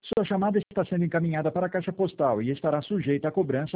Sua chamada está sendo encaminhada para a caixa postal e estará sujeita à cobrança